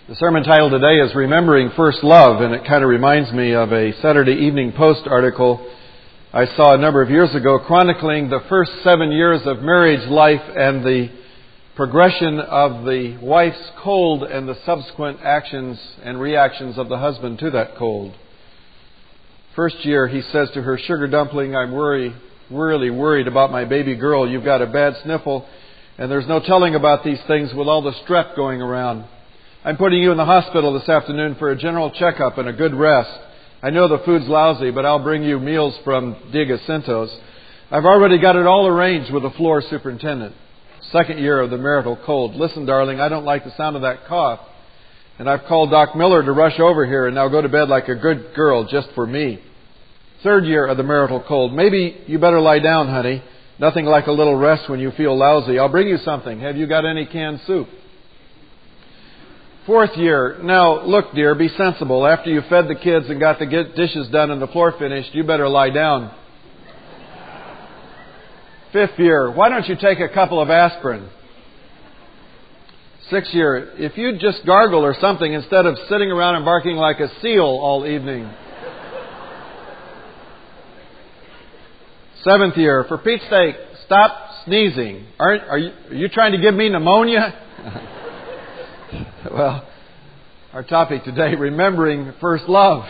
The sermon title today is Remembering First Love, and it kind of reminds me of a Saturday Evening Post article I saw a number of years ago chronicling the first 7 years of marriage life and the progression of the wife's cold and the subsequent actions and reactions of the husband to that cold. First year, he says to her, "Sugar dumpling, I'm really worried about my baby girl. You've got a bad sniffle, and there's no telling about these things with all the strep going around. I'm putting you in the hospital this afternoon for a general checkup and a good rest. I know the food's lousy, but I'll bring you meals from Dig Acentos. I've already got it all arranged with the floor superintendent." Second year of the marital cold. "Listen, darling, I don't like the sound of that cough. And I've called Doc Miller to rush over here and now go to bed like a good girl just for me." Third year of the marital cold. "Maybe you better lie down, honey. Nothing like a little rest when you feel lousy. I'll bring you something. Have you got any canned soup?" Fourth year. "Now, look, dear, be sensible. After you fed the kids and got the dishes done and the floor finished, you better lie down." Fifth year. "Why don't you take a couple of aspirin?" Sixth year. "If you'd just gargle or something instead of sitting around and barking like a seal all evening." Seventh year. "For Pete's sake, stop sneezing. Are you trying to give me pneumonia?" Well, our topic today, remembering first love.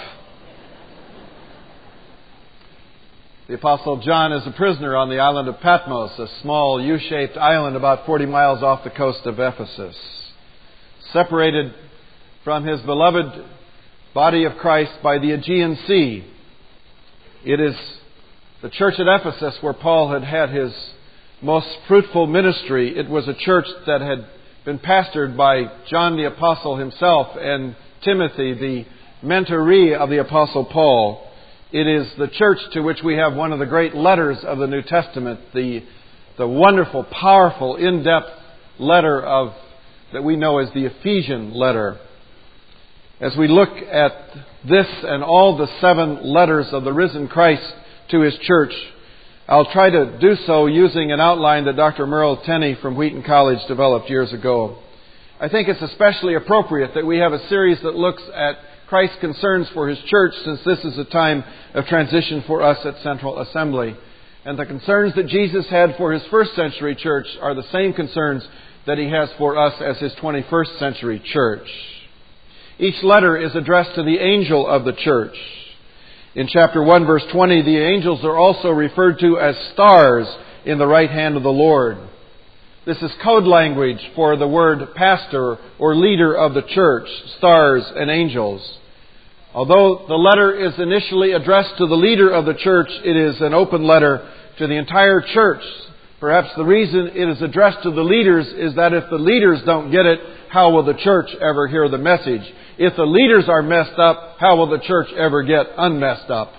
The Apostle John is a prisoner on the island of Patmos, a small U-shaped island about 40 miles off the coast of Ephesus. Separated from his beloved body of Christ by the Aegean Sea. It is the church at Ephesus where Paul had his most fruitful ministry. It was a church that had been pastored by John the Apostle himself and Timothy, the mentoree of the Apostle Paul. It is the church to which we have one of the great letters of the New Testament, the wonderful, powerful, in-depth letter that we know as the Ephesian letter. As we look at this and all the 7 letters of the risen Christ to His church, I'll try to do so using an outline that Dr. Merle Tenney from Wheaton College developed years ago. I think it's especially appropriate that we have a series that looks at Christ's concerns for His church, since this is a time of transition for us at Central Assembly. And the concerns that Jesus had for His first century church are the same concerns that He has for us as His 21st century church. Each letter is addressed to the angel of the church. In chapter 1, verse 20, the angels are also referred to as stars in the right hand of the Lord. This is code language for the word pastor or leader of the church, stars and angels. Although the letter is initially addressed to the leader of the church, it is an open letter to the entire church. Perhaps the reason it is addressed to the leaders is that if the leaders don't get it, how will the church ever hear the message? If the leaders are messed up, how will the church ever get unmessed up?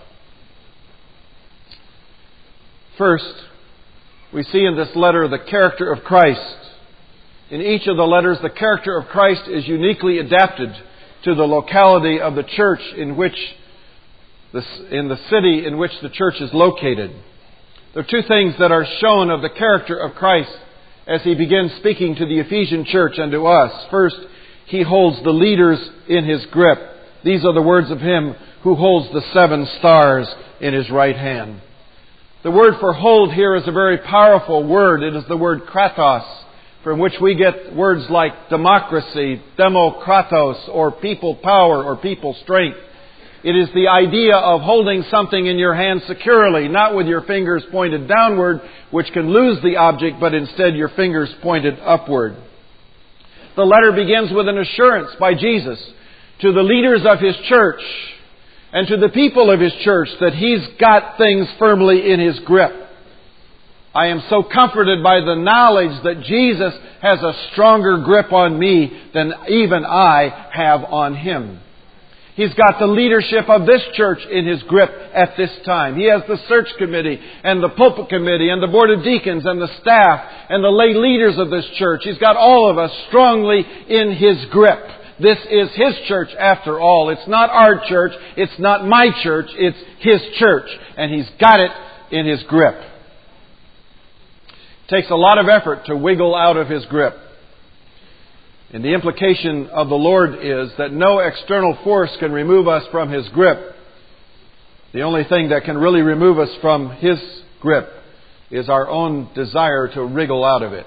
First, we see in this letter the character of Christ. In each of the letters, the character of Christ is uniquely adapted to the locality of the church in the city in which the church is located. There are 2 things that are shown of the character of Christ as He begins speaking to the Ephesian church and to us. First, He holds the leaders in His grip. These are the words of Him who holds the 7 stars in His right hand. The word for hold here is a very powerful word. It is the word kratos, from which we get words like democracy, demokratos, or people power or people strength. It is the idea of holding something in your hand securely, not with your fingers pointed downward, which can lose the object, but instead your fingers pointed upward. The letter begins with an assurance by Jesus to the leaders of His church and to the people of His church that He's got things firmly in His grip. I am so comforted by the knowledge that Jesus has a stronger grip on me than even I have on Him. He's got the leadership of this church in His grip at this time. He has the search committee and the pulpit committee and the board of deacons and the staff and the lay leaders of this church. He's got all of us strongly in His grip. This is His church after all. It's not our church. It's not my church. It's His church. And He's got it in His grip. It takes a lot of effort to wiggle out of His grip. And the implication of the Lord is that no external force can remove us from His grip. The only thing that can really remove us from His grip is our own desire to wriggle out of it.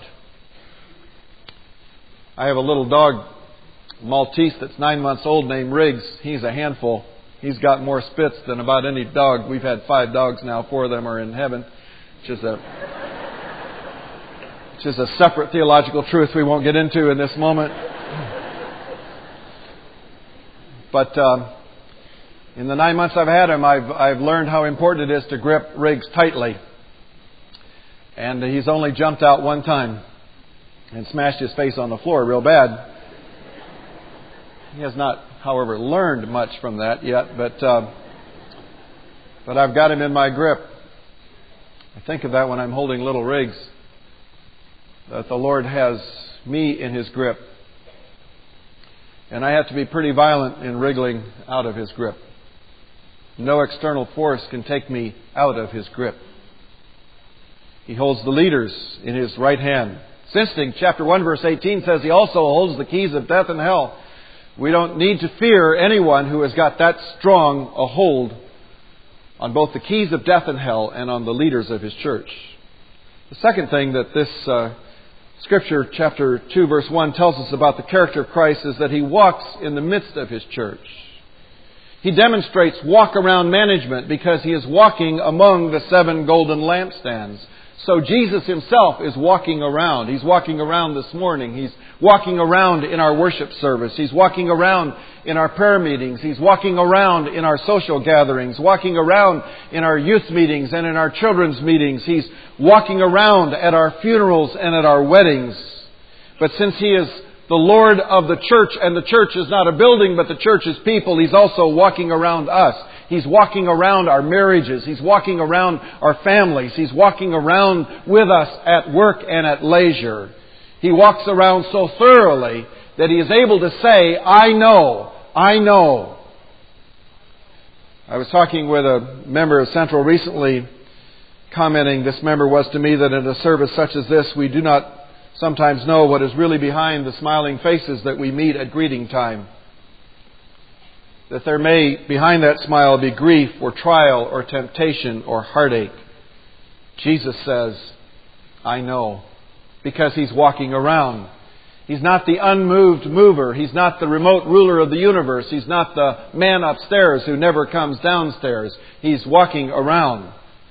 I have a little dog, Maltese, that's 9 months old named Riggs. He's a handful. He's got more spits than about any dog. We've had 5 dogs now. 4 of them are in heaven, which is a separate theological truth we won't get into in this moment. But in the 9 months I've had him, I've learned how important it is to grip Riggs tightly. And he's only jumped out one time and smashed his face on the floor real bad. He has not, however, learned much from that yet, but I've got him in my grip. I think of that when I'm holding little Riggs, that the Lord has me in His grip. And I have to be pretty violent in wriggling out of His grip. No external force can take me out of His grip. He holds the leaders in His right hand. It's interesting, chapter 1 verse 18 says He also holds the keys of death and hell. We don't need to fear anyone who has got that strong a hold on both the keys of death and hell and on the leaders of His church. The second thing that this Scripture, chapter 2 verse 1, tells us about the character of Christ is that He walks in the midst of His church. He demonstrates walk-around management because He is walking among the 7 golden lampstands. So Jesus Himself is walking around. He's walking around this morning. He's walking around in our worship service. He's walking around in our prayer meetings. He's walking around in our social gatherings, walking around in our youth meetings and in our children's meetings. He's walking around at our funerals and at our weddings. But since He is the Lord of the church, and the church is not a building, but the church is people, He's also walking around us. He's walking around our marriages. He's walking around our families. He's walking around with us at work and at leisure. He walks around so thoroughly that He is able to say, I know, I know. I was talking with a member of Central recently, commenting, this member was to me, that in a service such as this, we do not sometimes know what is really behind the smiling faces that we meet at greeting time. That there may, behind that smile, be grief or trial or temptation or heartache. Jesus says, I know, because He's walking around. He's not the unmoved mover. He's not the remote ruler of the universe. He's not the man upstairs who never comes downstairs. He's walking around.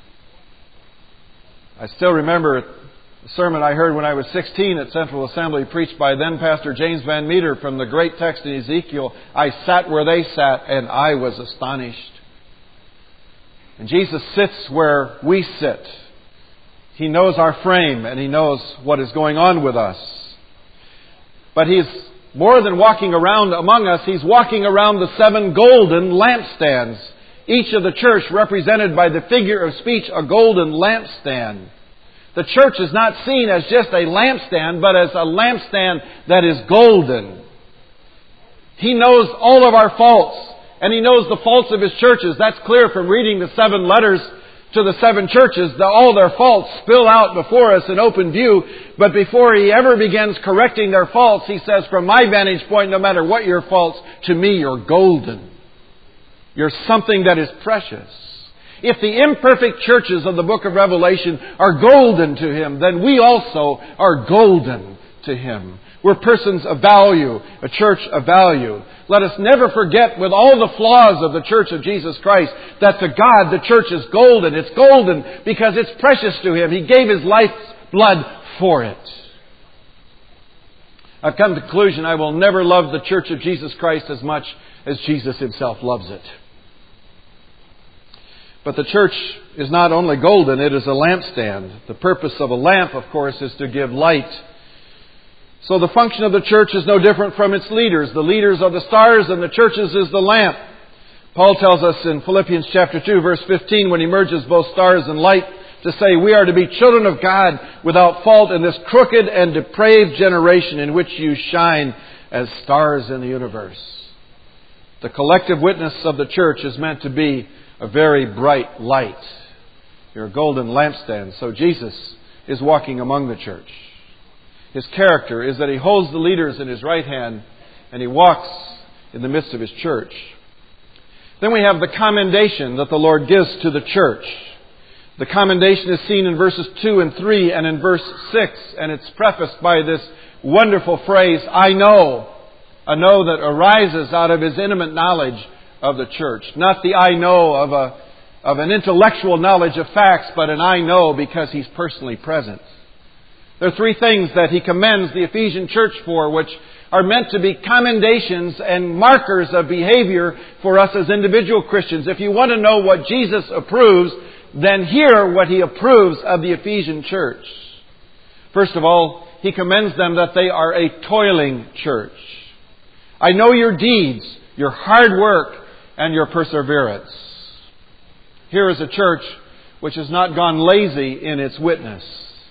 I still remember a sermon I heard when I was 16 at Central Assembly, preached by then Pastor James Van Meter from the great text in Ezekiel. I sat where they sat and I was astonished. And Jesus sits where we sit. He knows our frame and He knows what is going on with us. But He's more than walking around among us. He's walking around the 7 golden lampstands. Each of the church represented by the figure of speech, a golden lampstand. The church is not seen as just a lampstand, but as a lampstand that is golden. He knows all of our faults, and He knows the faults of His churches. That's clear from reading the 7 letters to the 7 churches. All their faults spill out before us in open view. But before He ever begins correcting their faults, He says, from my vantage point, no matter what your faults, to me you're golden. You're something that is precious. If the imperfect churches of the book of Revelation are golden to Him, then we also are golden to Him. We're persons of value, a church of value. Let us never forget, with all the flaws of the Church of Jesus Christ, that to God the church is golden. It's golden because it's precious to Him. He gave His life's blood for it. I've come to the conclusion I will never love the Church of Jesus Christ as much as Jesus Himself loves it. But the church is not only golden, it is a lampstand. The purpose of a lamp, of course, is to give light. So the function of the church is no different from its leaders. The leaders are the stars and the churches is the lamp. Paul tells us in Philippians chapter 2, verse 15, when he merges both stars and light, to say we are to be children of God without fault in this crooked and depraved generation in which you shine as stars in the universe. The collective witness of the church is meant to be a very bright light. You're a golden lampstand. So Jesus is walking among the church. His character is that He holds the leaders in His right hand and He walks in the midst of His church. Then we have the commendation that the Lord gives to the church. The commendation is seen in verses 2 and 3 and in verse 6, and it's prefaced by this wonderful phrase, I know. A know that arises out of His intimate knowledge of the church. Not the I know of an intellectual knowledge of facts, but an I know because He's personally present. There are three things that He commends the Ephesian church for, which are meant to be commendations and markers of behavior for us as individual Christians. If you want to know what Jesus approves, then hear what He approves of the Ephesian church. First of all, He commends them that they are a toiling church. I know your deeds, your hard work, and your perseverance. Here is a church which has not gone lazy in its witness.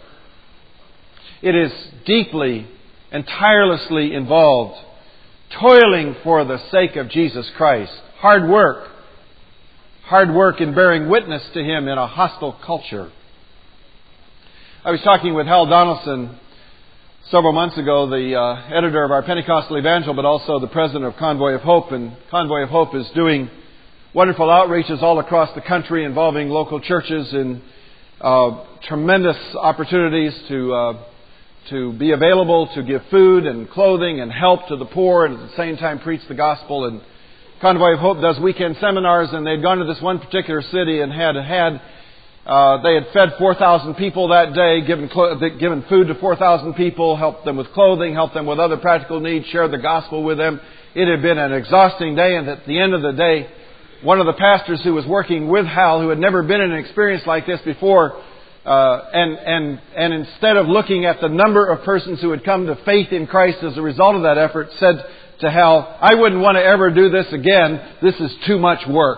It is deeply and tirelessly involved, toiling for the sake of Jesus Christ. Hard work in bearing witness to Him in a hostile culture. I was talking with Hal Donaldson several months ago, the editor of our Pentecostal Evangel, but also the president of Convoy of Hope. And Convoy of Hope is doing wonderful outreaches all across the country involving local churches in tremendous opportunities to be available to give food and clothing and help to the poor and at the same time preach the gospel. And Convoy of Hope does weekend seminars, and they'd gone to this one particular city and they had fed 4,000 people that day, given food to 4,000 people, helped them with clothing, helped them with other practical needs, shared the gospel with them. It had been an exhausting day, and at the end of the day, one of the pastors who was working with Hal, who had never been in an experience like this before, and instead of looking at the number of persons who had come to faith in Christ as a result of that effort, said to Hal, I wouldn't want to ever do this again. This is too much work.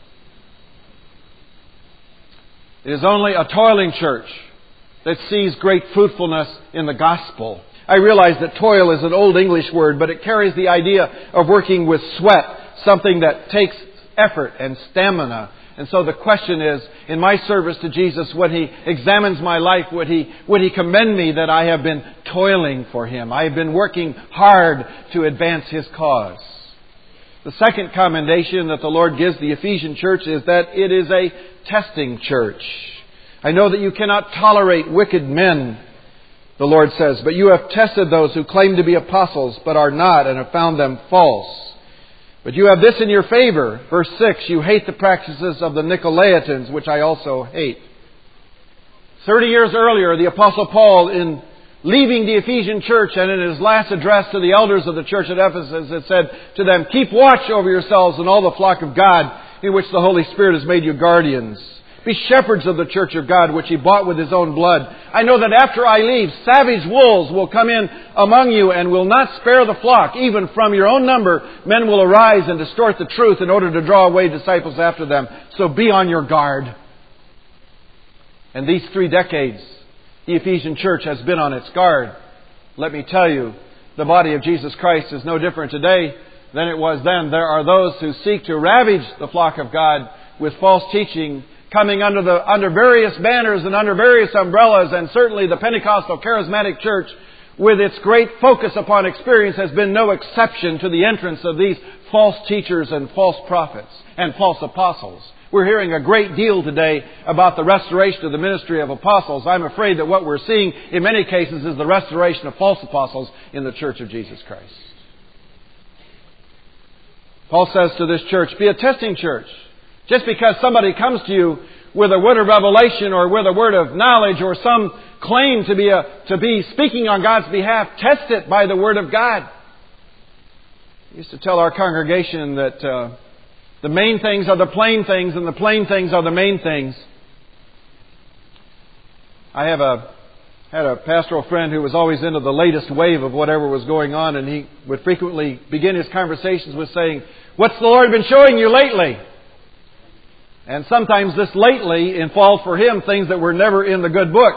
It is only a toiling church that sees great fruitfulness in the gospel. I realize that toil is an old English word, but it carries the idea of working with sweat, something that takes effort and stamina. And so the question is, in my service to Jesus, when He examines my life, would He commend me that I have been toiling for Him? I have been working hard to advance His cause. The second commendation that the Lord gives the Ephesian church is that it is a testing church. I know that you cannot tolerate wicked men, the Lord says, but you have tested those who claim to be apostles but are not, and have found them false. But you have this in your favor. Verse 6, you hate the practices of the Nicolaitans, which I also hate. 30 years earlier, the Apostle Paul, in leaving the Ephesian church and in his last address to the elders of the church at Ephesus, had said to them, keep watch over yourselves and all the flock of God, in which the Holy Spirit has made you guardians. Be shepherds of the church of God, which He bought with His own blood. I know that after I leave, savage wolves will come in among you and will not spare the flock. Even from your own number, men will arise and distort the truth in order to draw away disciples after them. So be on your guard. And these 3 decades, the Ephesian church has been on its guard. Let me tell you, the body of Jesus Christ is no different today than it was then. There are those who seek to ravage the flock of God with false teaching, coming under various banners and under various umbrellas, and certainly the Pentecostal Charismatic Church, with its great focus upon experience, has been no exception to the entrance of these false teachers and false prophets and false apostles. We're hearing a great deal today about the restoration of the ministry of apostles. I'm afraid that what we're seeing in many cases is the restoration of false apostles in the Church of Jesus Christ. Paul says to this church, be a testing church. Just because somebody comes to you with a word of revelation or with a word of knowledge or some claim to be speaking on God's behalf, test it by the Word of God. I used to tell our congregation that the main things are the plain things and the plain things are the main things. I had a pastoral friend who was always into the latest wave of whatever was going on, and he would frequently begin his conversations with saying, what's the Lord been showing you lately? And sometimes this lately involved for him things that were never in the good book.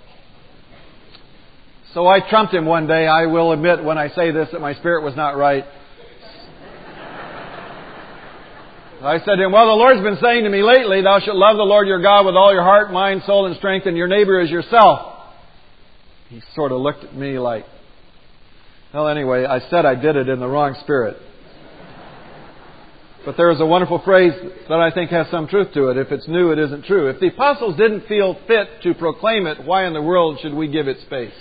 So I trumped him one day. I will admit when I say this that my spirit was not right. I said to him, well, the Lord's been saying to me lately, thou shalt love the Lord your God with all your heart, mind, soul, and strength, and your neighbor as yourself. He sort of looked at me like, well, anyway, I said I did it in the wrong spirit. But there is a wonderful phrase that I think has some truth to it. If it's new, it isn't true. If the apostles didn't feel fit to proclaim it, why in the world should we give it space?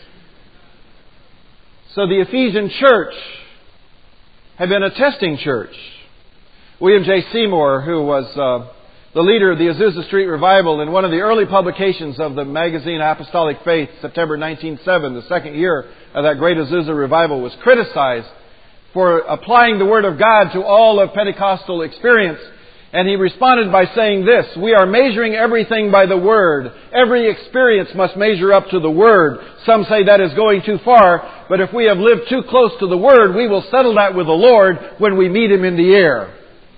So the Ephesian church had been a testing church. William J. Seymour, who was the leader of the Azusa Street Revival, in one of the early publications of the magazine Apostolic Faith, September 1907, the second year of that great Azusa Revival, was criticized for applying the Word of God to all of Pentecostal experience. And he responded by saying this: "We are measuring everything by the Word. Every experience must measure up to the Word. Some say that is going too far, but if we have lived too close to the Word, we will settle that with the Lord when we meet Him in the air."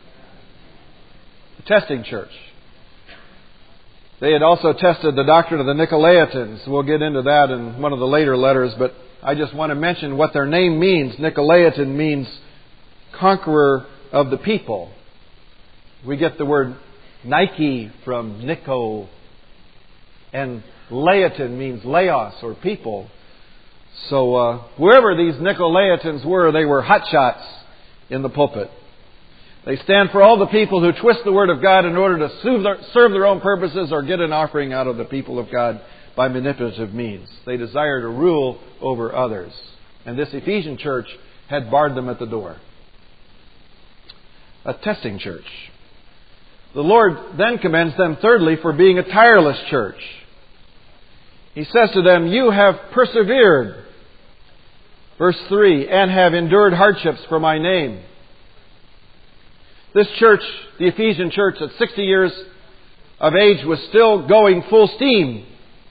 The testing church. They had also tested the doctrine of the Nicolaitans. We'll get into that in one of the later letters, but I just want to mention what their name means. Nicolaitan means conqueror of the people. We get the word Nike from Nico, and Laotin means Laos, or people. So wherever these Nicolaitans were, they were hotshots in the pulpit. They stand for all the people who twist the Word of God in order to serve their own purposes or get an offering out of the people of God by manipulative means. They desire to rule over others. And this Ephesian church had barred them at the door. A testing church. The Lord then commends them, thirdly, for being a tireless church. He says to them, "You have persevered," verse 3, "and have endured hardships for my name." This church, the Ephesian church, at 60 years of age, was still going full steam.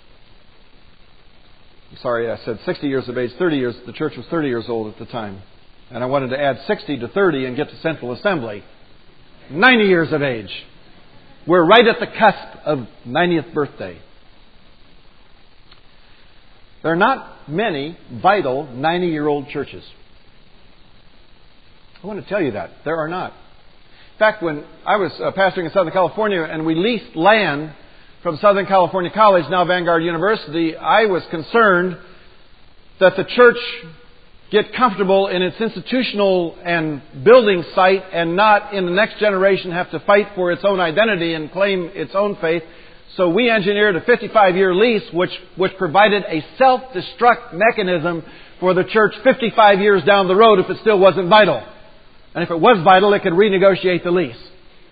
Sorry, I said 60 years of age, 30 years. The church was 30 years old at the time. And I wanted to add 60 to 30 and get to Central Assembly. 90 years of age. We're right at the cusp of 90th birthday. There are not many vital 90-year-old churches. I want to tell you that. There are not. In fact, when I was pastoring in Southern California and we leased land from Southern California College, now Vanguard University, I was concerned that the church get comfortable in its institutional and building site and not in the next generation have to fight for its own identity and claim its own faith. So we engineered a 55-year lease which provided a self-destruct mechanism for the church 55 years down the road if it still wasn't vital. And if it was vital, it could renegotiate the lease.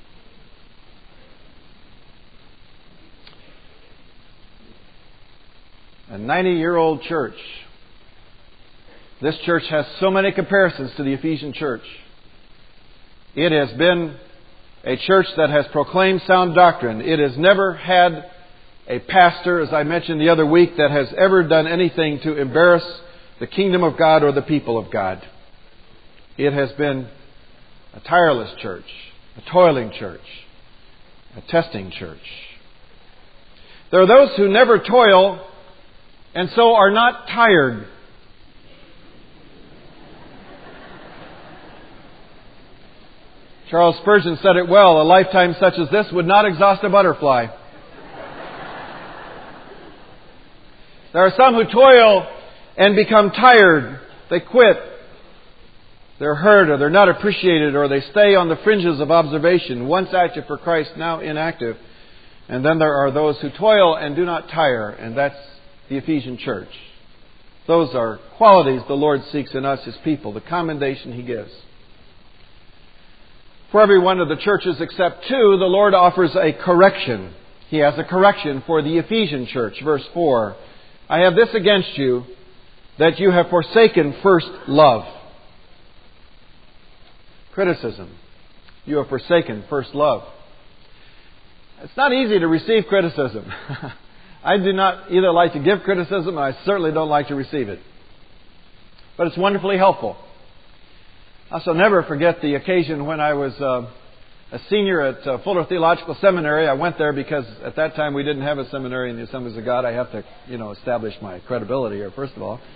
A 90-year-old church. This church has so many comparisons to the Ephesian church. It has been a church that has proclaimed sound doctrine. It has never had a pastor, as I mentioned the other week, that has ever done anything to embarrass the kingdom of God or the people of God. It has been a tireless church, a toiling church, a testing church. There are those who never toil and so are not tired. Charles Spurgeon said it well: "A lifetime such as this would not exhaust a butterfly." There are some who toil and become tired. They quit. They're hurt, or they're not appreciated, or they stay on the fringes of observation, once active for Christ, now inactive. And then there are those who toil and do not tire, and that's the Ephesian church. Those are qualities the Lord seeks in us, His people, the commendation He gives. For every one of the churches except two, the Lord offers a correction. He has a correction for the Ephesian church. Verse 4, "I have this against you, that you have forsaken first love." Criticism. You have forsaken first love. It's not easy to receive criticism. I do not either like to give criticism, and I certainly don't like to receive it. But it's wonderfully helpful. I shall never forget the occasion when I was a senior at Fuller Theological Seminary. I went there because at that time we didn't have a seminary in the Assemblies of God. I have to, establish my credibility here, first of all.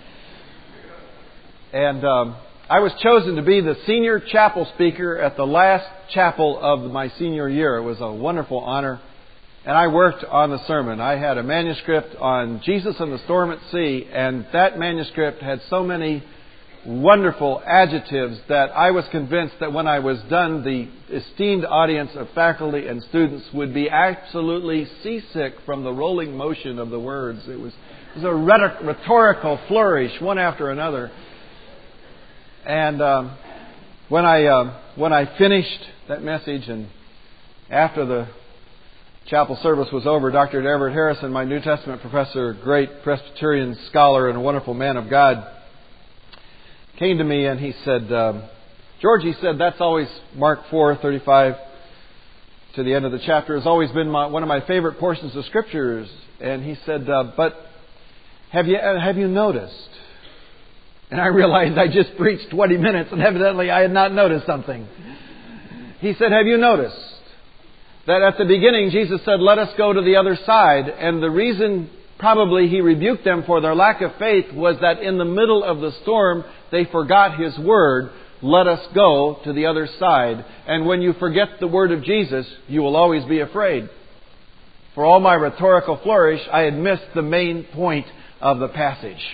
And I was chosen to be the senior chapel speaker at the last chapel of my senior year. It was a wonderful honor. and I worked on the sermon. I had a manuscript on Jesus and the storm at sea, and that manuscript had so many wonderful adjectives that I was convinced that when I was done, the esteemed audience of faculty and students would be absolutely seasick from the rolling motion of the words. It was a rhetorical flourish, one after another. And when I finished that message, and after the chapel service was over, Dr. Everett Harrison, my New Testament professor, great Presbyterian scholar and a wonderful man of God, came to me and he said, George, he said, that's always Mark 4:35 to the end of the chapter has always been one of my favorite portions of Scriptures. And he said, but have you noticed? And I realized I just preached 20 minutes and evidently I had not noticed something. He said, have you noticed that at the beginning Jesus said, let us go to the other side, and the reason probably He rebuked them for their lack of faith was that in the middle of the storm they forgot His word, let us go to the other side. And when you forget the word of Jesus, you will always be afraid. For all my rhetorical flourish, I had missed the main point of the passage.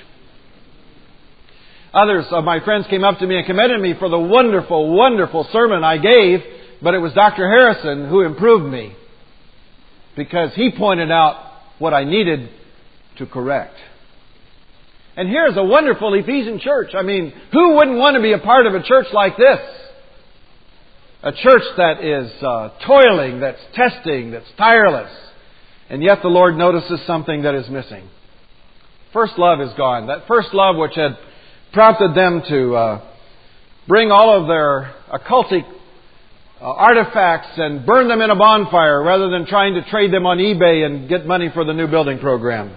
Others of my friends came up to me and commended me for the wonderful, wonderful sermon I gave, but it was Dr. Harrison who improved me, because he pointed out what I needed to correct. And here's a wonderful Ephesian church. I mean, who wouldn't want to be a part of a church like this? A church that is toiling, that's testing, that's tireless. And yet the Lord notices something that is missing. First love is gone. That first love which had prompted them to bring all of their occultic artifacts and burn them in a bonfire rather than trying to trade them on eBay and get money for the new building program.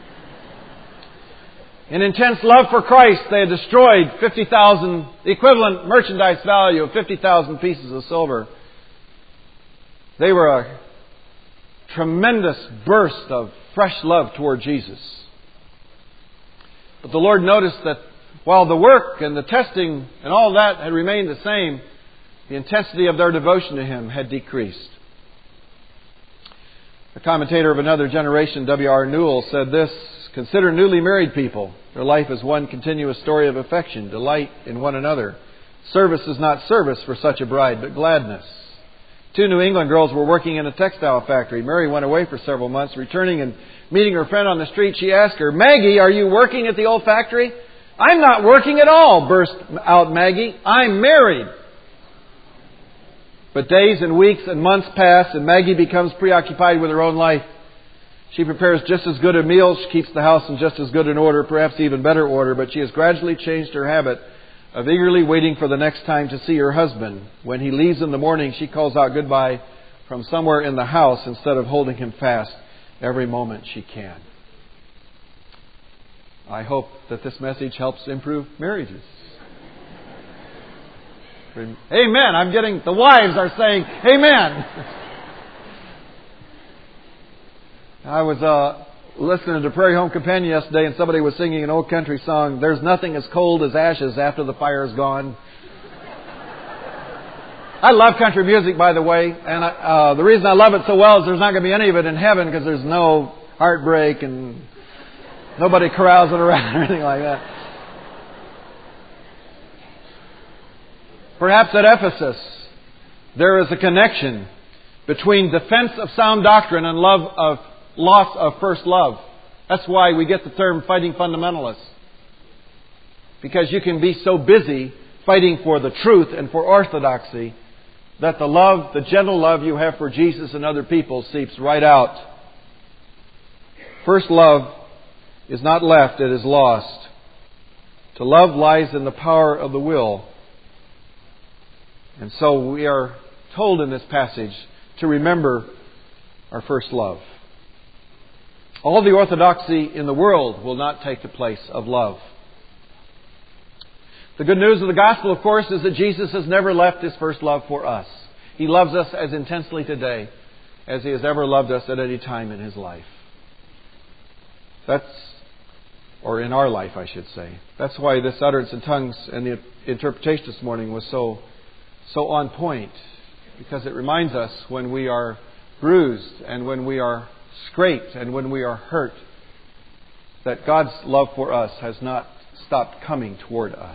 In intense love for Christ, they had destroyed 50,000, the equivalent merchandise value of 50,000 pieces of silver. They were a tremendous burst of fresh love toward Jesus. But the Lord noticed that while the work and the testing and all that had remained the same, the intensity of their devotion to Him had decreased. A commentator of another generation, W.R. Newell, said this: consider newly married people. Their life is one continuous story of affection, delight in one another. Service is not service for such a bride, but gladness. 2 New England girls were working in a textile factory. Mary went away for several months. Returning and meeting her friend on the street, she asked her, Maggie, are you working at the old factory? I'm not working at all, burst out Maggie. I'm married. But days and weeks and months pass, and Maggie becomes preoccupied with her own life. She prepares just as good a meal. She keeps the house in just as good an order, perhaps even better order. But she has gradually changed her habit of eagerly waiting for the next time to see her husband. When he leaves in the morning, she calls out goodbye from somewhere in the house instead of holding him fast every moment she can. I hope that this message helps improve marriages. Amen. I'm getting, the wives are saying, amen. I was listening to Prairie Home Companion yesterday, and somebody was singing an old country song, There's Nothing as Cold as Ashes After the Fire's Gone. I love country music, by the way, and the reason I love it so well is there's not going to be any of it in heaven, because there's no heartbreak and nobody carousing around or anything like that. Perhaps at Ephesus, there is a connection between defense of sound doctrine and loss of first love. That's why we get the term fighting fundamentalists. Because you can be so busy fighting for the truth and for orthodoxy that the gentle love you have for Jesus and other people seeps right out. First love is not left, it is lost. To love lies in the power of the will. And so we are told in this passage to remember our first love. All the orthodoxy in the world will not take the place of love. The good news of the gospel, of course, is that Jesus has never left His first love for us. He loves us as intensely today as He has ever loved us at any time in His life. Or in our life, I should say. That's why this utterance in tongues and the interpretation this morning was so on point. Because it reminds us when we are bruised and when we are scraped and when we are hurt, that God's love for us has not stopped coming toward us.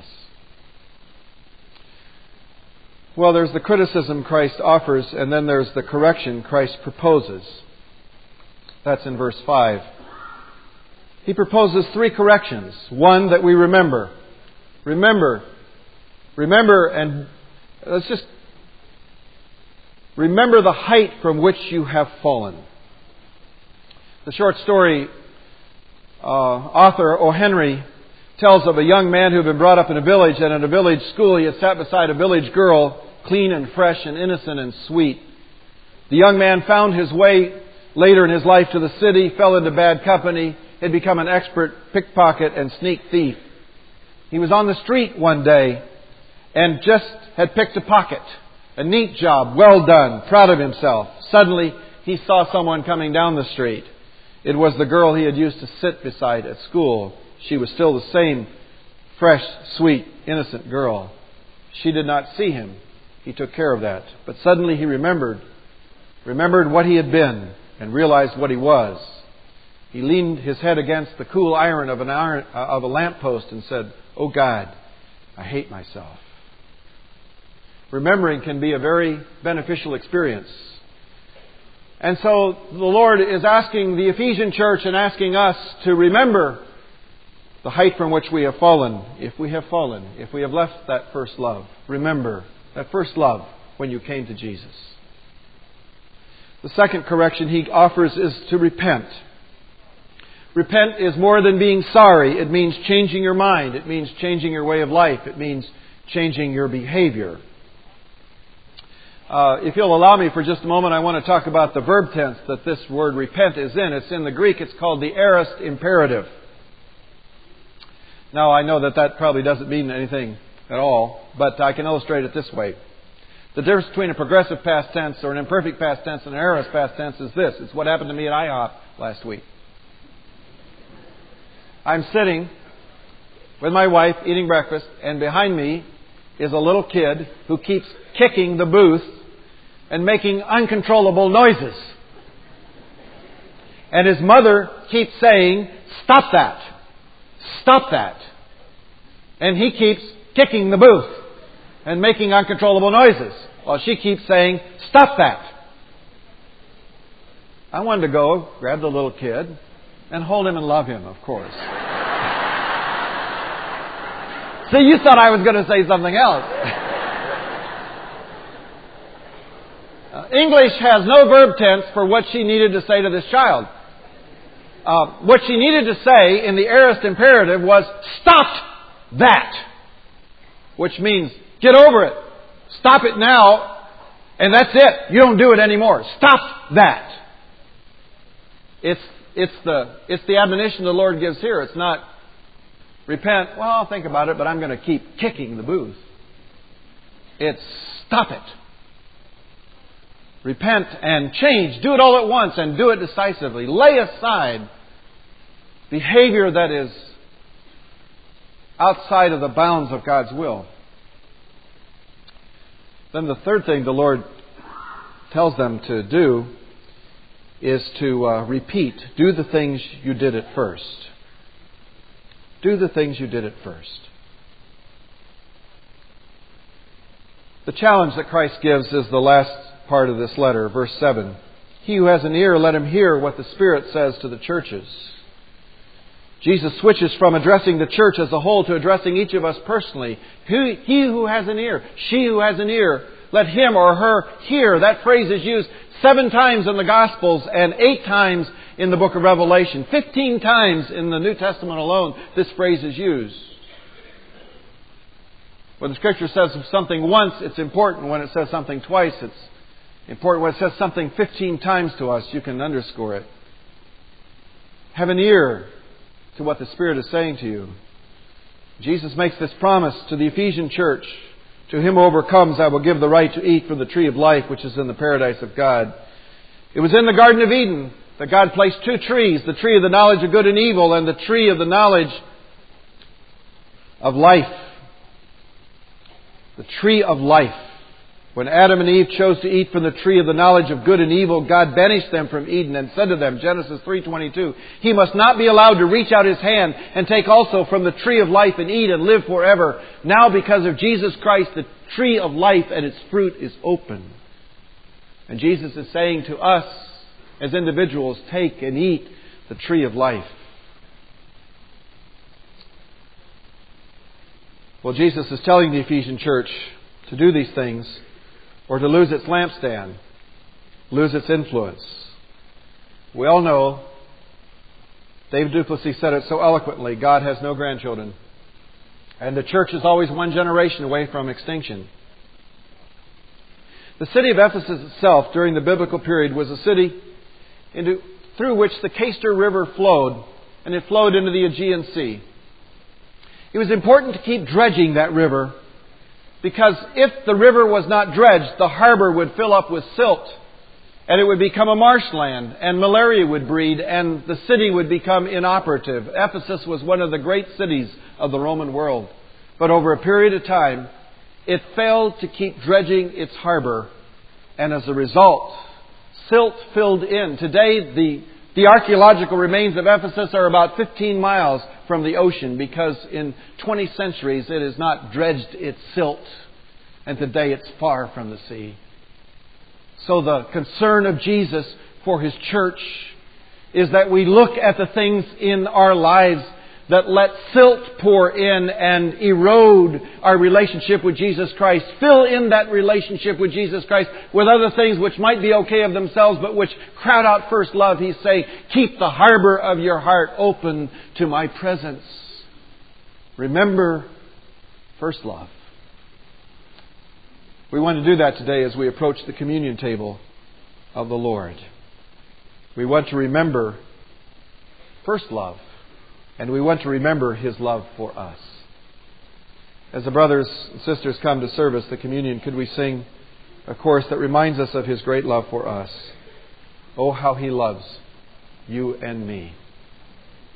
Well, there's the criticism Christ offers, and then there's the correction Christ proposes. That's in verse 5. He proposes 3 corrections. One, that we remember. Remember, and let's just remember the height from which you have fallen. The short story author O. Henry tells of a young man who had been brought up in a village, and in a village school he had sat beside a village girl, clean and fresh and innocent and sweet. The young man found his way later in his life to the city, fell into bad company, had become an expert pickpocket and sneak thief. He was on the street one day and just had picked a pocket. A neat job, well done, proud of himself. Suddenly, he saw someone coming down the street. It was the girl he had used to sit beside at school. She was still the same fresh, sweet, innocent girl. She did not see him. He took care of that. But suddenly he remembered what he had been and realized what he was. He leaned his head against the cool iron of a lamppost and said, "Oh God, I hate myself." Remembering can be a very beneficial experience. And so the Lord is asking the Ephesian church and asking us to remember the height from which we have fallen. If we have fallen, if we have left that first love, remember that first love when you came to Jesus. The second correction he offers is to repent. Repent is more than being sorry. It means changing your mind. It means changing your way of life. It means changing your behavior. If you'll allow me for just a moment, I want to talk about the verb tense that this word repent is in. It's in the Greek. It's called the aorist imperative. Now, I know that probably doesn't mean anything at all, but I can illustrate it this way. The difference between a progressive past tense or an imperfect past tense and an aorist past tense is this. It's what happened to me at IHOP last week. I'm sitting with my wife eating breakfast, and behind me is a little kid who keeps kicking the booth and making uncontrollable noises. And his mother keeps saying, "Stop that! Stop that!" And he keeps kicking the booth and making uncontrollable noises while she keeps saying, "Stop that!" I wanted to go grab the little kid and hold him and love him, of course. See, you thought I was going to say something else. English has no verb tense for what she needed to say to this child. What she needed to say in the aorist imperative was, "Stop that!" Which means, get over it. Stop it now, and that's it. You don't do it anymore. Stop that. It's the admonition the Lord gives here. It's not, repent, well, I'll think about it, but I'm going to keep kicking the booth. It's, stop it. Repent and change. Do it all at once and do it decisively. Lay aside behavior that is outside of the bounds of God's will. Then the third thing the Lord tells them to do is to repeat. Do the things you did at first. Do the things you did at first. The challenge that Christ gives is the last part of this letter, verse 7. He who has an ear, let him hear what the Spirit says to the churches. Jesus switches from addressing the church as a whole to addressing each of us personally. He who has an ear, she who has an ear, let him or her hear. That phrase is used 7 times in the Gospels and 8 times in the book of Revelation. 15 times in the New Testament alone, this phrase is used. When the Scripture says something once, it's important. When it says something twice, it's important. When it says something 15 times to us, you can underscore it. Have an ear to what the Spirit is saying to you. Jesus makes this promise to the Ephesian church. To him who overcomes, I will give the right to eat from the tree of life, which is in the paradise of God. It was in the Garden of Eden that God placed 2 trees, the tree of the knowledge of good and evil and the tree of the knowledge of life. The tree of life. When Adam and Eve chose to eat from the tree of the knowledge of good and evil, God banished them from Eden and said to them, Genesis 3:22, He must not be allowed to reach out His hand and take also from the tree of life and eat and live forever. Now because of Jesus Christ, the tree of life and its fruit is open. And Jesus is saying to us as individuals, take and eat the tree of life. Well, Jesus is telling the Ephesian church to do these things, or to lose its lampstand, lose its influence. We all know, David Duplessis said it so eloquently, God has no grandchildren. And the church is always one generation away from extinction. The city of Ephesus itself, during the biblical period, was a city through which the Cayster River flowed, and it flowed into the Aegean Sea. It was important to keep dredging that river, because if the river was not dredged, the harbor would fill up with silt, and it would become a marshland, and malaria would breed, and the city would become inoperative. Ephesus was one of the great cities of the Roman world. But over a period of time, it failed to keep dredging its harbor, and as a result, silt filled in. Today, the archaeological remains of Ephesus are about 15 miles from the ocean, because in 20 centuries it has not dredged its silt, and today it's far from the sea. So the concern of Jesus for His church is that we look at the things in our lives that let silt pour in and erode our relationship with Jesus Christ. Fill in that relationship with Jesus Christ with other things which might be okay of themselves, but which crowd out first love. He's saying, keep the harbor of your heart open to my presence. Remember first love. We want to do that today as we approach the communion table of the Lord. We want to remember first love. And we want to remember His love for us. As the brothers and sisters come to service the communion, could we sing a chorus that reminds us of His great love for us? Oh, how He loves you and me.